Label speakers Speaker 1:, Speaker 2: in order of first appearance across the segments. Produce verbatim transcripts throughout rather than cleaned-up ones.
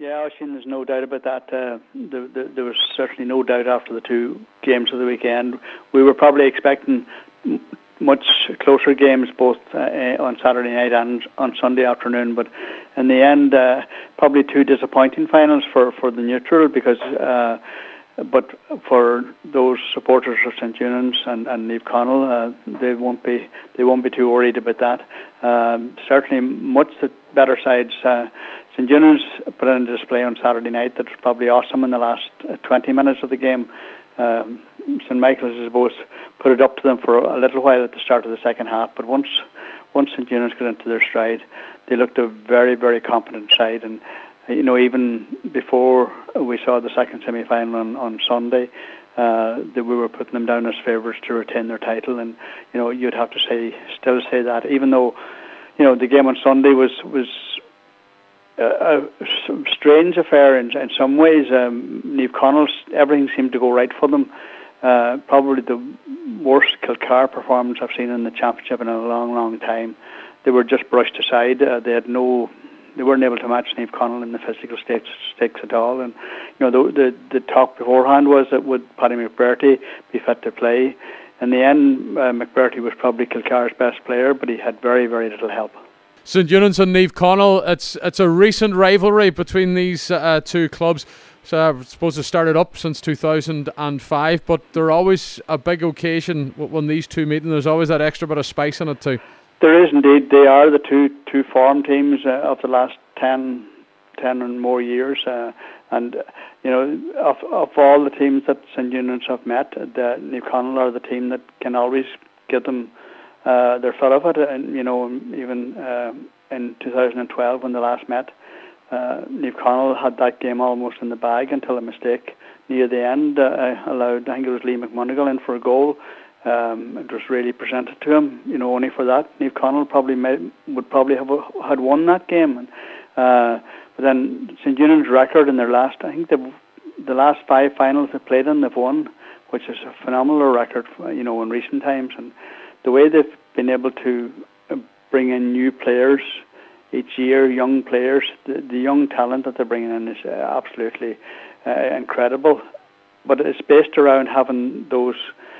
Speaker 1: Yeah, Oisin, there's no doubt about that. Uh, there, there, there was certainly no doubt after the two games of the weekend. We were probably expecting m- much closer games both uh, on Saturday night and on Sunday afternoon, but in the end, uh, probably two disappointing finals for, for the neutral, because uh, but for those supporters of St Eunan's and, and Naomh Conaill, uh, they won't be they won't be too worried about that. Um, certainly, much the better sides. Uh, St Eunan's put in a display on Saturday night that was probably awesome in the last uh, twenty minutes of the game. Um, St Michael's, I suppose, put it up to them for a little while at the start of the second half, but once once St Eunan's got into their stride, they looked a very, very competent side. And you know, even before we saw the second semi-final on, on Sunday, uh, that we were putting them down as favourites to retain their title. And you know, you'd have to say, still say that, even though you know the game on Sunday was was a, a strange affair in, in some ways. Um, Naomh Conaill, everything seemed to go right for them. Uh, probably the worst Kilcar performance I've seen in the championship in a long, long time. They were just brushed aside. Uh, they had no. They weren't able to match Naomh Conaill in the physical stakes, stakes at all. And you know, the, the the talk beforehand was that would Paddy McBrearty be fit to play. In the end, uh, McBrearty was probably Kilcar's best player, but he had very, very little help.
Speaker 2: St Eunan's and Naomh Conaill, it's it's a recent rivalry between these uh, two clubs. So I suppose it started up since two thousand five, but they're always a big occasion when these two meet, and there's always that extra bit of spice in it too.
Speaker 1: There is indeed. They are the two two form teams uh, of the last ten, ten and more years, uh, and uh, you know, of of all the teams that St Eunan's have met, the Naomh Conaill are the team that can always give them uh, their fill of it. And you know, even uh, in two thousand twelve when they last met, uh, Naomh Conaill had that game almost in the bag until a mistake near the end uh, allowed, I think it was Lee McMonigal in for a goal. Um, it was really presented to him, you know, only for that. Naomh Conaill probably may, would probably have had won that game. And, uh, but then St Eunan's record in their last, I think the the last five finals they played in, they've won, which is a phenomenal record, you know, in recent times. And the way they've been able to bring in new players each year, young players, the, the young talent that they're bringing in is uh, absolutely uh, incredible. But it's based around having those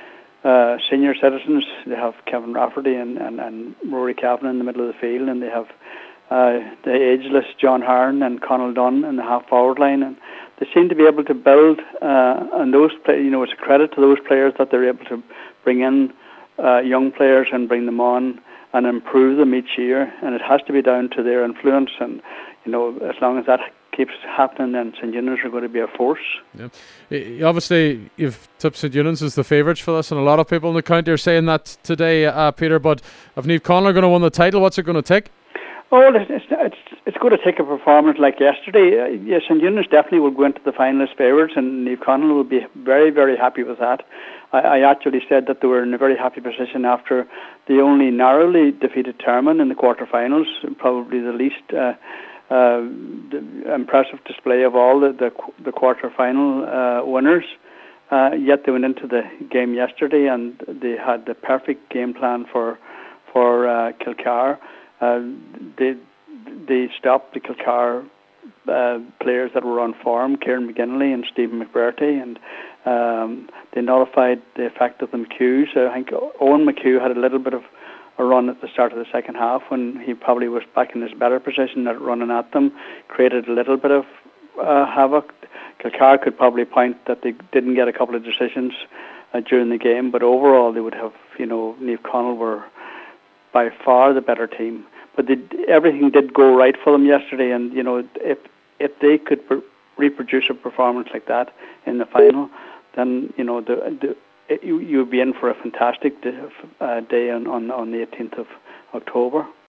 Speaker 1: Uh, senior citizens. They have Kevin Rafferty and, and, and Rory Cavan in the middle of the field, and they have uh, the ageless John Hearn and Conal Dunn in the half-forward line, and they seem to be able to build. Uh, and those, play, you know, it's a credit to those players that they're able to bring in uh, young players and bring them on and improve them each year. And it has to be down to their influence. And you know, as long as that keeps happening, then St Eunan's are going to be a force.
Speaker 2: Yeah. Obviously, you've tipped St Eunan's as the favourites for this, and a lot of people in the county are saying that today, uh, Peter. But if Naomh Conaill are going to win the title, what's it going to take?
Speaker 1: Oh, it's it's it's, it's going to take a performance like yesterday. Uh, yes, St Eunan's definitely will go into the final as favourites, and Naomh Conaill will be very, very happy with that. I, I actually said that they were in a very happy position after the only narrowly defeated Termon in the quarterfinals, probably the least Uh, Uh, the impressive display of all the the, the quarter-final uh, winners. Uh, yet they went into the game yesterday and they had the perfect game plan for for uh, Kilcar. Uh, they they stopped the Kilcar uh, players that were on form, Kieran McGinley and Stephen McBrearty, and um, they nullified the effect of the McHughes. Uh, I think Owen McHugh had a little bit of a run at the start of the second half when he probably was back in his better position at running at them, created a little bit of uh, havoc. Kilcar could probably point that they didn't get a couple of decisions uh, during the game, but overall they would have, you know, Naomh Conaill were by far the better team. But they, everything did go right for them yesterday, and you know, if if they could pr- reproduce a performance like that in the final, then you know the the you you'd be in for a fantastic day, uh, day on, on, on the eighteenth of October.